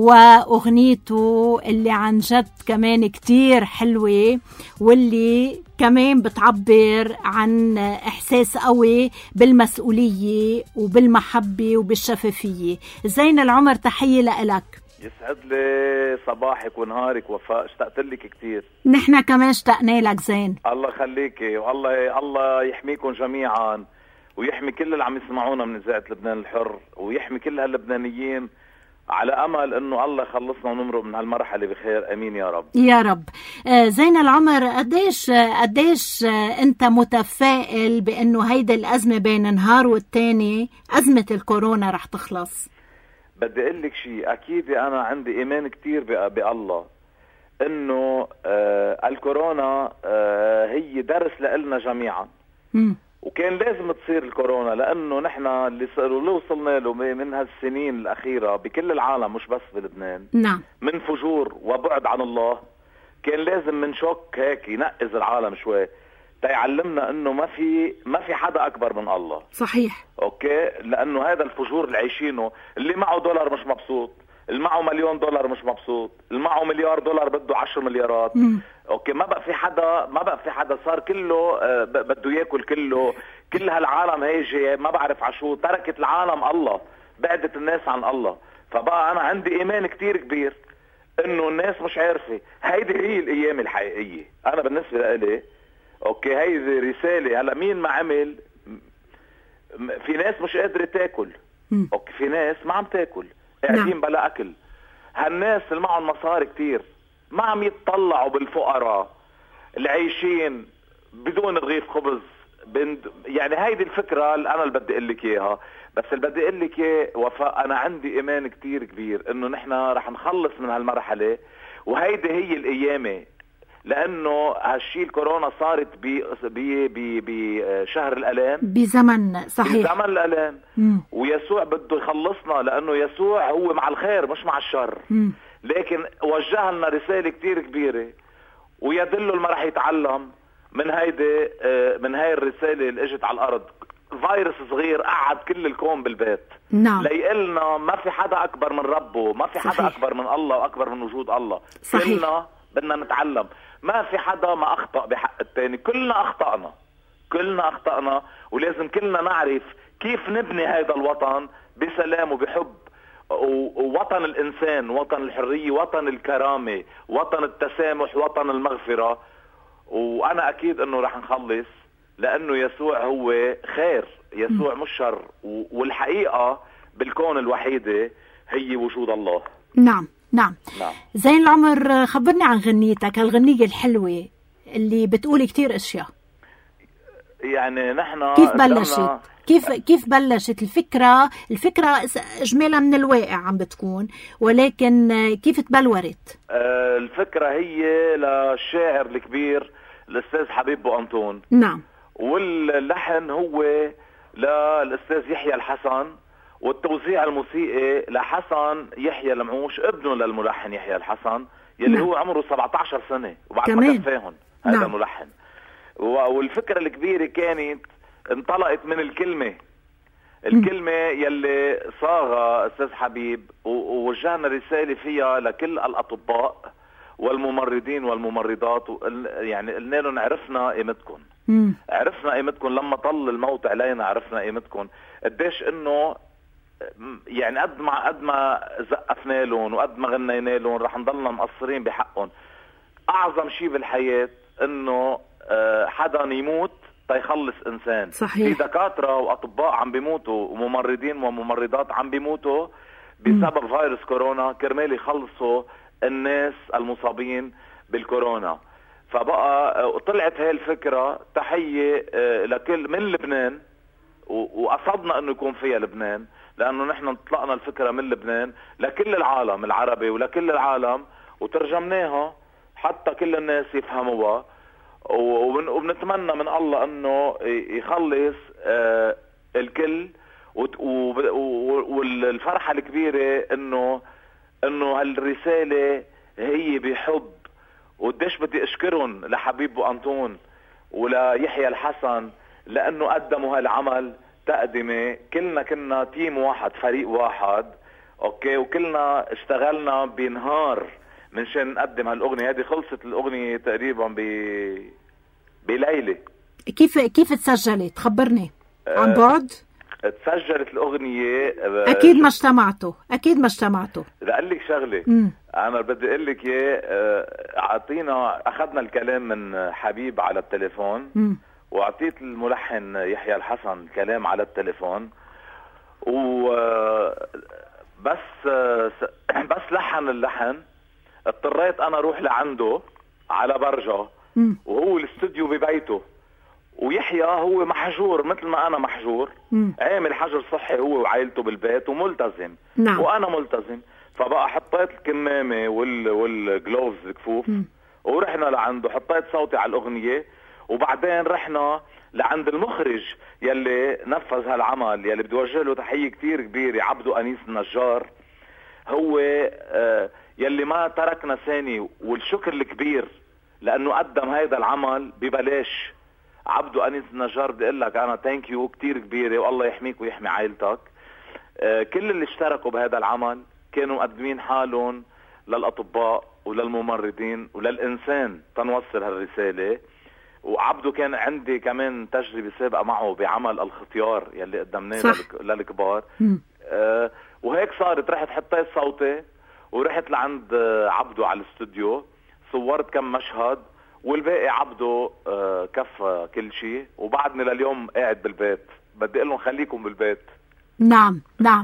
وأغنيته اللي عن جد كمان كتير حلوة، واللي كمان بتعبر عن إحساس قوي بالمسؤولية وبالمحبة وبالشفافية. زين العمر، تحية لك. يسعد لي صباحك ونهارك وفاء، اشتقت لك كتير. نحن كمان اشتقنا لك زين. الله يخليكي، والله يحميكم جميعا، ويحمي كل اللي عم يسمعونا من إذاعة لبنان الحر، ويحمي كل هاللبنانيين، على أمل إنه الله يخلصنا ونمرق من هالمرحلة بخير. أمين يا رب. يا رب. زين العمر، قديش أنت متفائل بأنه هيدا الأزمة بين نهار والتاني، أزمة الكورونا رح تخلص؟ بدي اقول لك شيء، اكيد انا عندي ايمان كتير بالله انه الكورونا هي درس لنا جميعا. وكان لازم تصير الكورونا، لانه نحن اللي وصلنا له من هالسنين الاخيره بكل العالم مش بس بلبنان، نعم، من فجور وبعد عن الله، كان لازم من شوك هيك ينقذ العالم شوي تيعلمنا انه ما في حدا اكبر من الله. صحيح. اوكي، لانه هذا الفجور اللي عايشينه، اللي معه دولار مش مبسوط، اللي معه $1,000,000 مش مبسوط، اللي معه $1,000,000,000 بده 10 مليارات. اوكي، ما بقى في حدا صار كله بده ياكل كله. كل هالعالم هيجي ما بعرف عشو، تركت العالم الله، بعدت الناس عن الله. فبقى انا عندي ايمان كتير كبير انه الناس مش عارفه هيدي هي الايام الحقيقيه. انا بالنسبه لي اوكي هيدي رساله. هلا مين ما عمل، في ناس مش قادره تاكل، اوكي في ناس ما عم تاكل، قاعدين بلا اكل. هالناس اللي معهم مصاري كتير ما عم يتطلعوا بالفقراء العايشين بدون رغيف خبز. يعني هيدي الفكرة اللي أنا اللي بدي أقول لك إياها. بس اللي بدي أقول لك إياه وفاء، أنا عندي إيمان كتير كبير إنه نحن رح نخلص من هالمرحلة، وهيدي هي الأيامة. لأنه هالشي الكورونا صارت بشهر الألام، بزمن صحيح، بزمن الألام. ويسوع بده يخلصنا، لأنه يسوع هو مع الخير مش مع الشر. لكن وجه لنا رسالة كتير كبيرة، ويدله ما رح يتعلم من هاي الرسالة اللي اجت على الأرض. فيروس صغير قعد كل الكون بالبيت. نعم. ليقلنا ما في حدا أكبر من ربه، ما في حدا صحيح. أكبر من الله وأكبر من وجود الله. صحيح. كلنا بدنا نتعلم، ما في حدا ما أخطأ بحق التاني، كلنا أخطأنا، ولازم كلنا نعرف كيف نبني هذا الوطن بسلام وبحب، ووطن الإنسان، وطن الحرية، وطن الكرامة، وطن التسامح، وطن المغفرة. وأنا أكيد أنه رح نخلص، لأنه يسوع هو خير، يسوع مش شر. والحقيقة بالكون الوحيدة هي وجود الله. نعم. زين العمر، خبرني عن غنيتك، الغنية الحلوة اللي بتقولي كتير أشياء. يعني نحن كيف بلشت؟ كيف بلشت الفكرة إجمالا من الواقع عم بتكون، ولكن كيف تبلورت؟ الفكرة هي للشاعر الكبير الأستاذ حبيب بو أنطون. نعم. واللحن هو للأستاذ يحيى الحسن، والتوزيع الموسيقي لحسن يحيى المعوش، ابنه للملحن يحيى الحسن، يلي نعم. هو عمره 17 سنة وبعد كمان ما كفاهم هذا نعم. الملحن. والفكرة الكبيرة كانت انطلقت من الكلمة يلي صاغها أستاذ حبيب، ووجهنا رسالة فيها لكل الأطباء والممرضين والممرضات. يعني قلنا لهم عرفنا قيمتكم لما طل الموت علينا، عرفنا قيمتكم قديش انه يعني قد ما زقفنا لهم وقد ما غنينا لهم رح نضلنا مقصرين بحقهم. اعظم شيء بالحياة انه حدا يموت تيخلص انسان. صحيح. في دكاترة واطباء عم بيموتوا، وممرضين وممرضات عم بيموتوا بسبب فيروس كورونا كرمال يخلصوا الناس المصابين بالكورونا. فبقى طلعت هاي الفكرة تحية لكل من لبنان، وقصدنا انه يكون فيها لبنان، لانه نحن انطلقنا الفكرة من لبنان لكل العالم العربي ولكل العالم، وترجمناها حتى كل الناس يفهموها. وبنتمنى من الله انه يخلص الكل. والفرحة الكبيرة انه هالرسالة هي بحب. وقديش بدي اشكرهم لحبيب بو أنطون وليحيى الحسن، لانه قدموا هالعمل تقدمة. كلنا كنا تيم واحد، فريق واحد، اوكي، وكلنا اشتغلنا بنهار من شان نقدم هالاغنية. هذه خلصت الاغنية تقريبا بليلة. كيف تسجلت؟ خبرني عن بعد. تسجلت الأغنية، أكيد ما اجتمعتوا. بدي أقول لك شغلة. أنا بدي أقول لك أخذنا الكلام من حبيب على التليفون، وأعطيت الملحن يحيى الحسن الكلام على التليفون، بس لحن اللحن اضطريت أنا أروح لعنده على برجة، وهو الاستوديو ببيته، ويحيى هو محجور مثل ما أنا محجور، عامل حجر صحي هو وعائلته بالبيت وملتزم. نعم. وأنا ملتزم. فبقى حطيت الكمامة والجلوفز الكفوف ورحنا لعنده، حطيت صوتي على الأغنية، وبعدين رحنا لعند المخرج يلي نفذ هالعمل، يلي بدي وجه له تحية كتير كبيرة، عبدو أنيس النجار. هو يلي ما تركنا ثاني، والشكر الكبير لأنه قدم هيدا العمل ببلاش. عبدو أنيس النجار بدي أقول لك أنا ثانك يو كتير كبيرة، والله يحميك ويحمي عائلتك. كل اللي اشتركوا بهذا العمل كانوا مقدمين حالهم للأطباء وللممرضين وللإنسان تنوصل هالرسالة. وعبدو كان عندي كمان تجربة سابقة معه بعمل الختيار يلي قدمناه للكبار. وهيك صارت، رحت حطيت صوتي ورحت لعند عبدو على الاستوديو، صورت كم مشهد، والباقي عبدو كفى كل شيء. وبعدني لليوم قاعد بالبيت، بدي اقول لهم خليكم بالبيت. نعم نعم.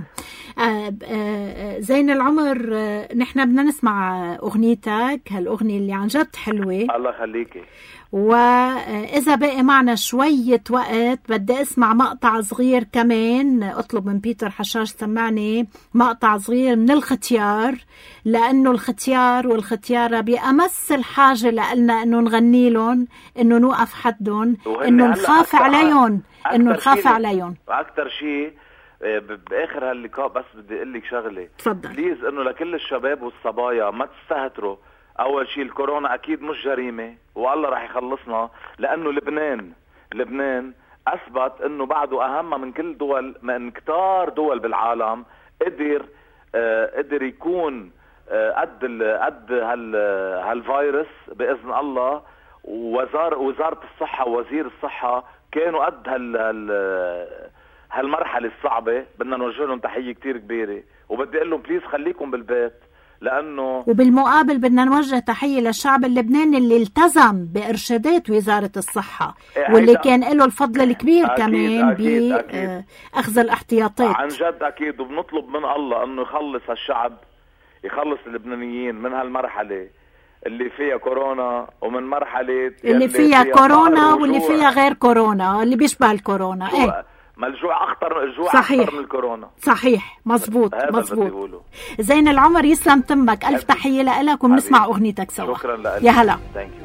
زين العمر، نحن بدنا نسمع أغنيتك، هالأغنية اللي عن جد حلوة. الله يخليكي. وإذا باقي معنا شوية وقت بدي أسمع مقطع صغير كمان. أطلب من بيتر حشاش سمعني مقطع صغير من الختيار، لأنه الختيار والختيارة بأمس الحاجة لنا أنه نغني لهم، أنه نوقف حدهم، أنه نخاف عليهم، أنه نخاف عليهم. وأكتر شيء باخر هاللقاء بس بدي اقول لك شغله. تفضل. بليز انه لكل الشباب والصبايا ما تستهتروا. اول شيء الكورونا اكيد مش جريمه والله راح يخلصنا، لانه لبنان اثبت انه بعده اهم من كل دول، من كتار دول بالعالم قدر يكون قد هالفيروس باذن الله. وزاره الصحه ووزير الصحه كانوا قد هالمرحله الصعبه. بدنا نوجه لهم تحيه كتير كبيره، وبدي اقول لهم بليز خليكم بالبيت، لانه وبالمقابل بدنا نوجه تحيه للشعب اللبناني اللي التزم بارشادات وزاره الصحه، واللي كان له الفضل الكبير كمان باخذ الاحتياطات. عن جد اكيد. وبنطلب من الله انه يخلص هالشعب، يخلص اللبنانيين من هالمرحله اللي فيها كورونا، ومن مرحله اللي فيها كورونا واللي فيها غير كورونا، اللي بيشبه الكورونا. ما الجوع اخطر، صحيح. اكثر من الكورونا. صحيح، مزبوط. زين العمر، يسلم تمك، الف تحيه لك، وبنسمع اغنيتك سوا. شكرا لك. يا هلا.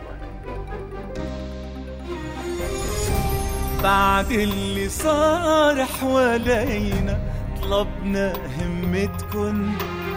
بعد اللي صار حوالينا طلبنا همتكن،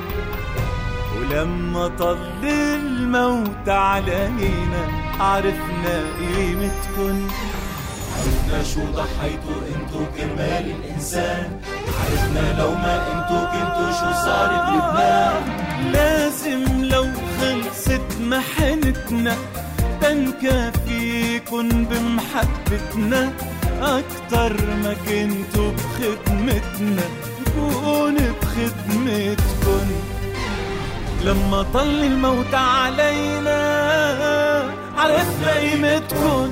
ولما طل الموت علينا عرفنا قيمتكن. عرفنا شو ضحيتوا انتو كرمال الانسان، عرفنا لو ما انتو كنتو شو صار بلبنان. لازم لو خلصت محنتنا تنكافيكن بمحبتنا، اكتر ما كنتو بخدمتنا نكون بخدمتكن. لما طل الموت علينا عرفنا قيمتكن.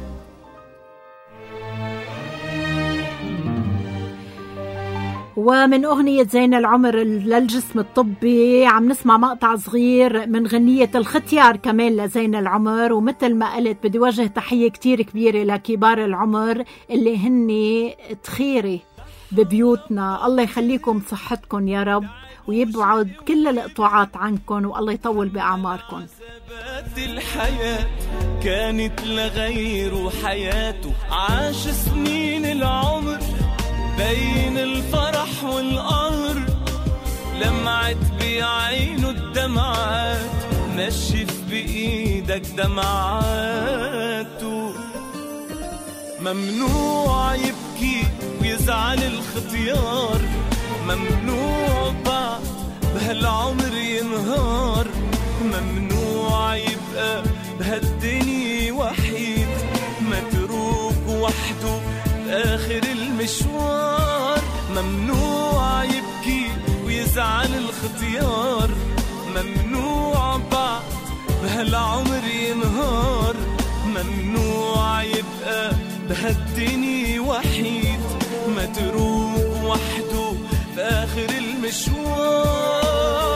ومن أغنية زين العمر للجسم الطبي عم نسمع مقطع صغير من غنية الختيار كمان لزين العمر. ومثل ما قلت بدي وجه تحية كتير كبيرة لكبار العمر اللي هن تخيري ببيوتنا. الله يخليكم صحتكم يا رب، ويبعد كل القطوعات عنكم، والله يطول بأعماركم. الحياة كانت لغيره حياته، عاش سنين العمر بين الفرح والقهر، لمعت بعينه الدمعات، نشف بإيدك دمعاته. ممنوع يبكي ويزعل الختيار، ممنوع بعد بهالعمر ينهار، ممنوع يبقى بهالدنيا وحيد، متروك وحده بآخر المشوار. ممنوع يبكي ويزعل الختيار، ممنوع بعد بهالعمر ينهار، ممنوع يبقى بهالدنيا وحيد، متروك وحده بآخر المشوار.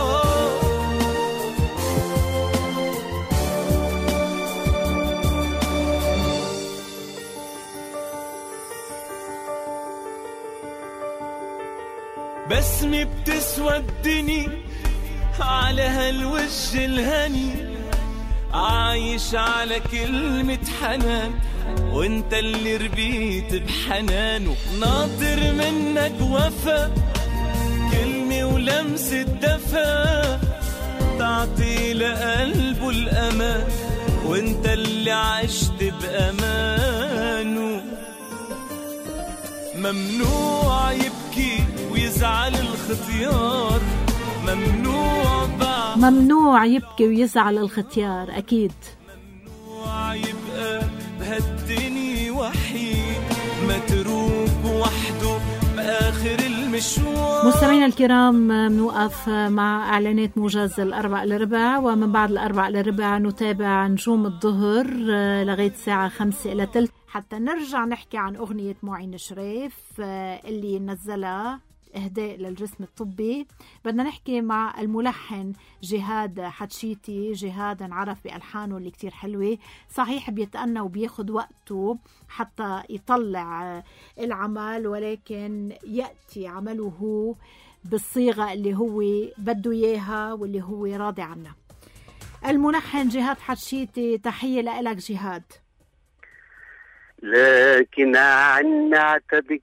بسمة بتسوى الدنيا على هالوجه الهني، عايش على كلمة حنان، وانت اللي ربيت بحنانه، ناطر منك وفا، كلمة ولمسة دفا، تعطي لقلبه الأمان، وانت اللي عشت بأمانه. ممنوع يبكي ويزعل الختيار، ممنوع يبكي ويزعل الختيار. أكيد ممنوع يبقى بهالدنيا وحيد، متروك وحده بآخر المشوار. مستمعينا الكرام، منوقف مع إعلانات موجز 4:15، ومن بعد 4:15 نتابع نجوم الظهر لغاية الساعة 5:15 حتى نرجع نحكي عن أغنية معين شريف اللي نزلها إهداء للجسم الطبي. بدنا نحكي مع الملحن جهاد حتشيتي. جهاد انعرف بألحانه اللي كتير حلوة، صحيح بيتأنى وبياخد وقته حتى يطلع العمل، ولكن يأتي عمله بالصيغة اللي هو بده إياها واللي هو راضي عنها. الملحن جهاد حتشيتي، تحية لك جهاد. لكن عنا عتب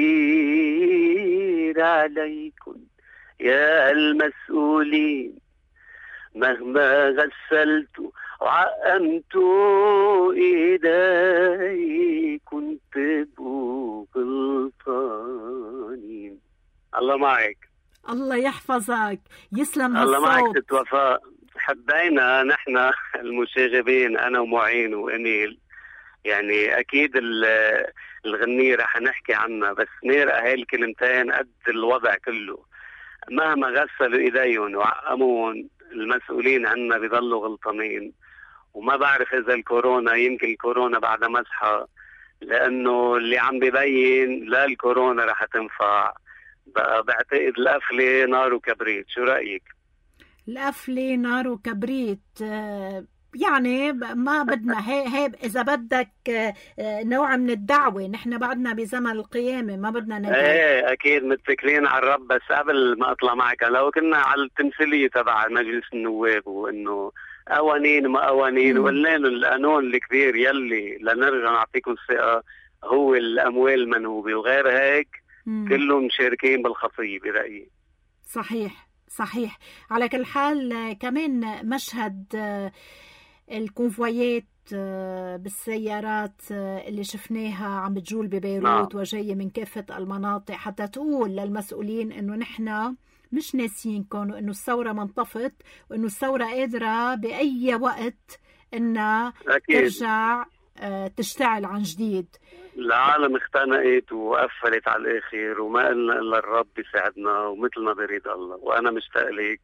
كبير عليكم يا المسؤولين، مهما غسلتوا وعقمتوا ايدي كنت تبقوا غلطانين. الله معك. الله يحفظك، يسلم هالصوت. الله معك ست وفاء. حبينا نحن المشاغبين انا ومعين واميل، يعني اكيد الغنية رح نحكي عنها، بس نقرأ هاي الكلمتين قد الوضع كله. مهما غسلوا ايديهم وعقمون المسؤولين عنا بيضلوا غلطانين. وما بعرف اذا الكورونا، يمكن الكورونا بعد مسحة، لانه اللي عم ببين لا الكورونا رح تنفع. بقى بعتقد القفلة نار وكبريت. شو رأيك؟ القفلة نار وكبريت، يعني ما بدنا هي إذا بدك نوع من الدعوة. نحن بعدنا بزمن القيامة، ما بدنا ندعو. ايه اكيد متكلين على الرب. بس قبل ما اطلع معك، لو كنا على التمثيلية تبع مجلس النواب وانه قوانين ما قوانين، وقلنا له القانون الكبير يلي لنرجع نعطيكم الثقة هو الأموال المنهوبة، وغير هيك كلهم مشاركين بالخطية برأيي. صحيح صحيح. على كل حال كمان مشهد الكونفويات بالسيارات اللي شفناها عم بتجول ببيروت وجاية من كافة المناطق، حتى تقول للمسؤولين انه نحن مش ناسينكم، وانه الثورة ما انطفت، وانه الثورة قادرة بأي وقت انها ترجع تشتعل عن جديد. العالم اختنقت وقفلت على الآخر، وما قلنا إلا الرب يساعدنا ومثل ما بريد الله. وأنا مشتاق لك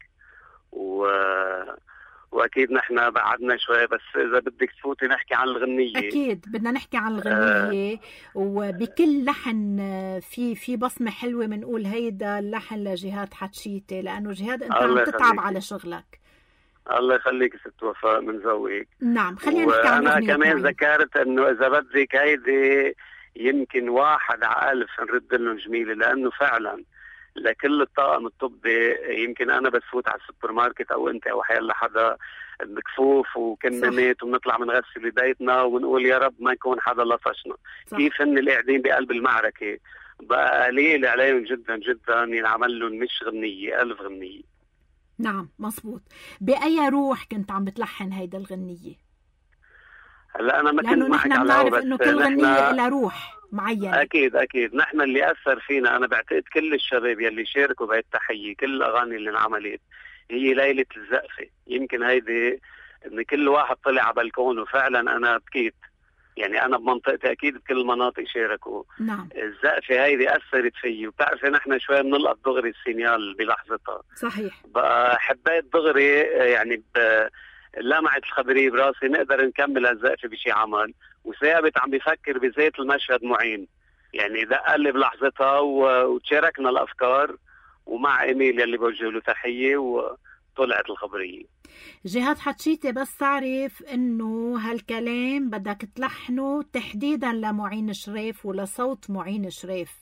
وأكيد نحن بعدنا شوي، بس إذا بدك تفوتي نحكي عن الغنية. أكيد بدنا نحكي عن الغنية، وبكل لحن في بصمة حلوة منقول هيدا اللحن لجهاد حتشيتي، لأنه جهاد أنت عم تتعب على شغلك. الله يخليك ست وفاء من ذوقك. نعم خلينا نحكي عن الأغنية. أنا كمان ذكرت إنه إذا بدك هيدي يمكن 1 على 1000 نرد لهم جميلة، لأنه فعلا لكل الطاقم الطبي يمكن أنا بس فوت على السوبر ماركت أو أنت أو حيلا حدا مكفوف وكمامات وبنطلع بنغسل بيتنا ونقول يا رب ما يكون حدا لطشنا. كيف إن اللي قاعدين بقلب المعركة بقى قليل عليهم جدا جدا ينعمل لهم مش غنية 1000 غنية. نعم مصبوط. بأي روح كنت عم بتلحن هيدا الغنية؟ هلا أنا ما كنت لأنه معك نحن بنعرف إنه كل غنية لها روح معينة. أكيد نحن اللي أثر فينا، أنا بعتقد كل الشباب يلي شاركوا بهي التحية، كل الأغاني اللي انعملت هي ليلة الزقفة. يمكن هيدي إن كل واحد طلع على بلكونه، وفعلا أنا بكيت. يعني أنا بمنطقتي أكيد بكل المناطق شاركوا. نعم. الزقفة هيدي أثرت فيي، وبتعرفي نحن شوي بنلقط دغري السينيال بلحظتها. صحيح. بقى حبيت دغري يعني لمعت الخبرية براسي نقدر نكمل هالزقفة بشي عمل، وثابت عم بفكر بذات المشهد معين. يعني دق لي بلحظتها وتشاركنا الأفكار، ومع إيميل يلي بوجه له تحية وطلعت الخبرية. جهاد حتشيتي، بس تعرف إنه هالكلام بدك تلحنه تحديدا لمعين شريف ولصوت معين شريف.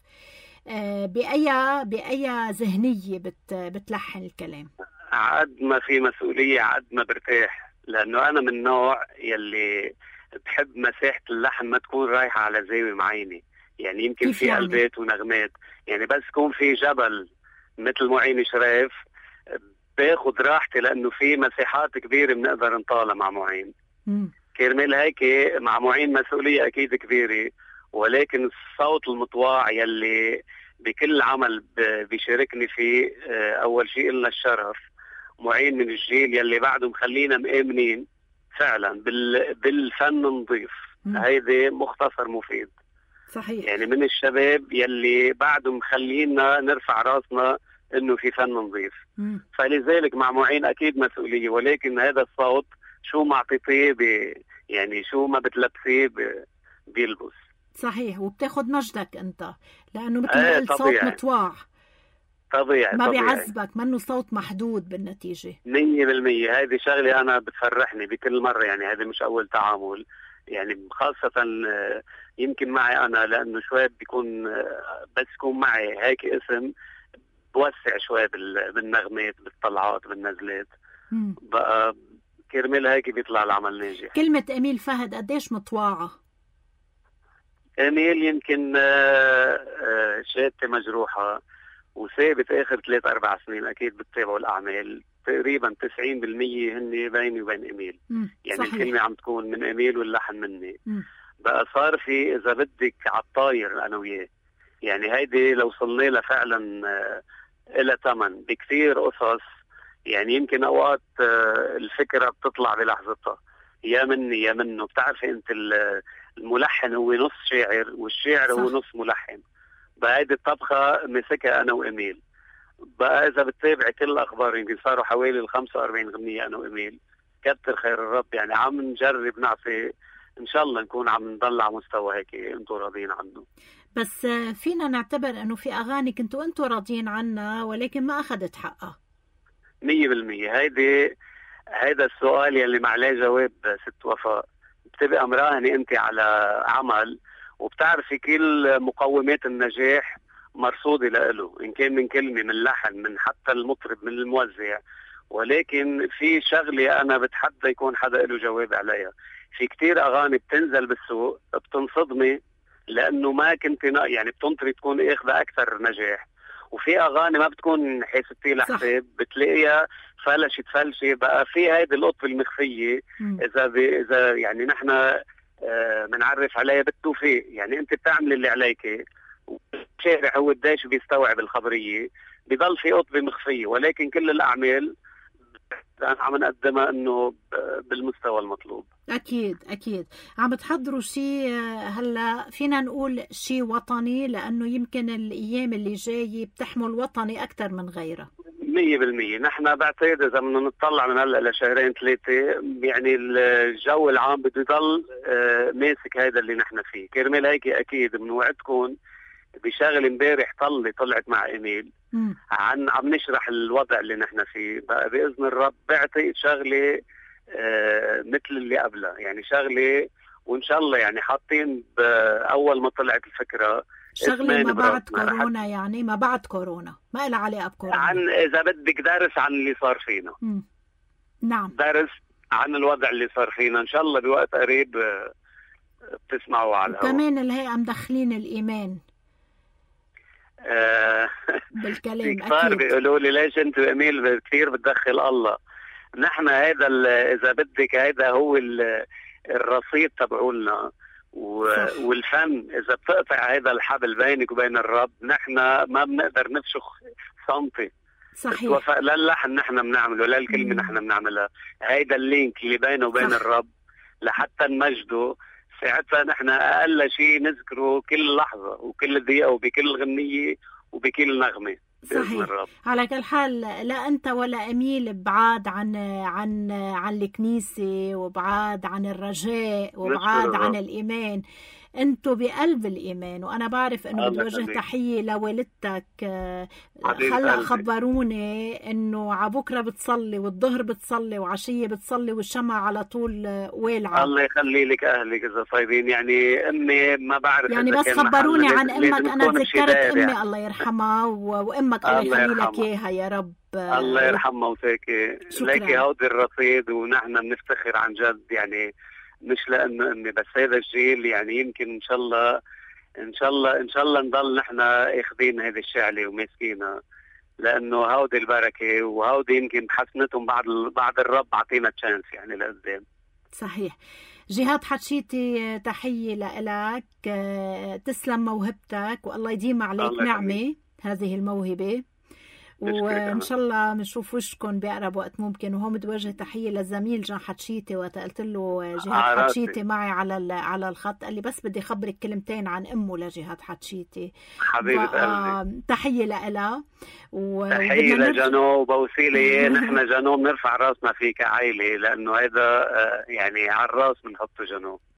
بأي ذهنية بتلحن الكلام؟ عد ما في مسؤولية، عد ما برتاح، لأنه أنا من النوع يلي بحب مساحة اللحن ما تكون رايحة على زاوية معينة. يعني يمكن في قلبات ونغمات، يعني بس يكون في جبل مثل معين شريف باخد راحتي، لأنه في مساحات كبيرة بنقدر نطالع مع معين. كرمال هيك مع معين مسؤولية أكيد كبيرة، ولكن الصوت المطواع يلي بكل عمل بيشاركني فيه، أول شيء لنا الشرف معين من الجيل يلي بعده مخلينا مآمنين فعلا بالفن نضيف. هيدي مختصر مفيد. صحيح. يعني من الشباب يلي بعده مخلينا نرفع راسنا انه في فن نظيف. فلذلك مع معين اكيد مسؤولية، ولكن هذا الصوت شو ما اعطيتيه يعني شو ما بتلبسيه بيلبس. صحيح. وبتاخد مجدك انت، لانه مثل ما قلت صوت مطواع طبيعي ما بيعذبك، منه صوت محدود بالنتيجة. 100%. هذه شغلة أنا بتفرحني بكل مرة، يعني هذا مش أول تعامل، يعني خاصة يمكن معي أنا، لأنه شوي بيكون بس يكون معي هيك اسم بوسع شوي بالنغمات، بالطلعات، بالنزلات، بقى كرمال هيك بيطلع العمل ناجح. كلمة أميل فهد قديش مطواعة؟ أميل يمكن شهادتي مجروحة وثابت آخر 3-4 سنين أكيد بتتابعوا الأعمال، تقريبا 90% هن بيني وبين أميل. يعني صحيح. الكلمة عم تكون من أميل واللحن مني. بقى صار في إذا بدك عالطاير أنا وياه، يعني هيدي لو صلنا لها فعلا إلى ثمن بكثير قصص. يعني يمكن أوقات الفكرة بتطلع بلحظتها، يا مني يا منه. بتعرفي أنت الملحن هو نص شاعر والشاعر هو نص ملحن. بقى هيدي الطبخة مسكها أنا وإميل. بقى إذا بتتابع كل الأخبار يمكن صاروا حوالي 45 غنية أنا وإميل، كتر خير الرب. يعني عم نجرب نعطي إن شاء الله نكون عم نضل على مستوى هيك أنتوا راضيين عنه. بس فينا نعتبر أنه في أغاني كنتوا أنتوا راضيين عنها ولكن ما أخذت حقها. 100%. هيدا السؤال يلي ما عليه جواب ست وفاء. بتبقى مراهنة أنت على عمل وبتعرفي كل مقومات النجاح مرصودة له، إن كان من كلمة، من لحن، من حتى المطرب، من الموزع. ولكن في شغلة أنا بتحدى يكون حدا له جواب عليها. في كتير أغاني بتنزل بالسوق بتنصدمي لأنه ما كنت يعني بتنطري تكون إخذة أكثر نجاح. وفي أغاني ما بتكون حسبتي لها حساب بتلاقيها فلشت فلشة. بقى في هيدي القطب المخفية إذا يعني نحن بنعرف عليها بالتوفيق. يعني أنت بتعمل اللي عليك والشارع هو قديش بيستوعب الخبرية، بضل في قطبة مخفية. ولكن كل الأعمال عم نقدمها انه بالمستوى المطلوب. اكيد عم بتحضروا شيء هلا فينا نقول شيء وطني، لانه يمكن الايام اللي جايه بتحمل وطني اكثر من غيرها. 100%. نحن بعتقد اذا بدنا نطلع من هلا لشهرين 3 يعني الجو العام بده يضل ماسك هذا اللي نحن فيه. كرمال هيك اكيد بنوعدكم بشغل امبارح طلعت مع إميل عم نشرح الوضع اللي نحن فيه. بقى بإذن الرب بعتقد شغلة مثل اللي قبلها، يعني شغلة وإن شاء الله يعني حاطين أول ما طلعت الفكرة شغلة ما بعد كورونا. يعني ما بعد كورونا ما لها علاقة بكورونا، عن إذا بدك درس عن اللي صار فينا. نعم، درس عن الوضع اللي صار فينا. إن شاء الله بوقت قريب بتسمعوا على الهواء. كمان اللي هي مدخلين الإيمان بالكلام. كثير بيقولوا لي ليش انت واميل كثير بتدخل الله. نحن هذا اذا بدك هذا هو الرصيد تبعولنا والفن. اذا بتقطع هذا الحبل بينك وبين الرب نحن ما بنقدر نفشخ سنتي. صحيح. وفاء لا اللحن نحن بنعمله لا الكلمه نحن بنعملها. هيدا اللينك اللي بينه وبين الرب لحتى نمجده. ساعتها نحن أقل شيء نذكره كل لحظة وكل دقيقة وبكل غنية وبكل نغمة. صحيح. على كل حال لا أنت ولا أميل بعاد عن الكنيسة وبعاد عن الرجاء وبعاد عن الإيمان. أنتوا بقلب الإيمان. وأنا بعرف أنه بتوجه تحية لوالدتك. هلا خبروني أنه عبكرة بتصلي والظهر بتصلي وعشية بتصلي والشمعة على طول والعة. الله يخلي لك أهلك إذا طيبين. يعني أمي ما بعرف يعني بس خبروني عن أمك. أنا تذكرت أمي يعني. الله يرحمها وأمك الله يخلي لك إياها يا رب. الله يرحمها وتاكي لك هودي الرصيد. ونحن بنفتخر عن جد يعني مش لأنه أمي بس هذا الجيل. يعني يمكن إن شاء الله نضل نحن اخذين هذه الشعلة وماسكينها لأنه هودي البركة وهودي يمكن حسنتهم بعد الرب عطينا تشانس يعني لقدام. صحيح. جهاد حتشيتي تحية لك. تسلم موهبتك والله يديم عليك نعمة هذه الموهبة. وإن شاء الله بنشوف وشكم بأقرب وقت ممكن. وهو متوجه تحية للزميل جان حتشيتي وقلت له جهاد حتشيتي معي على الخط قال لي بس بدي خبرك كلمتين عن أمه لجهاد حتشيتي. حبيبة قلبي تحية لها تحية لجانو وبوسيلة. نحن جانو بنرفع راسنا فيه كعائلة لأنه هذا يعني على الراس بنحطه جانو.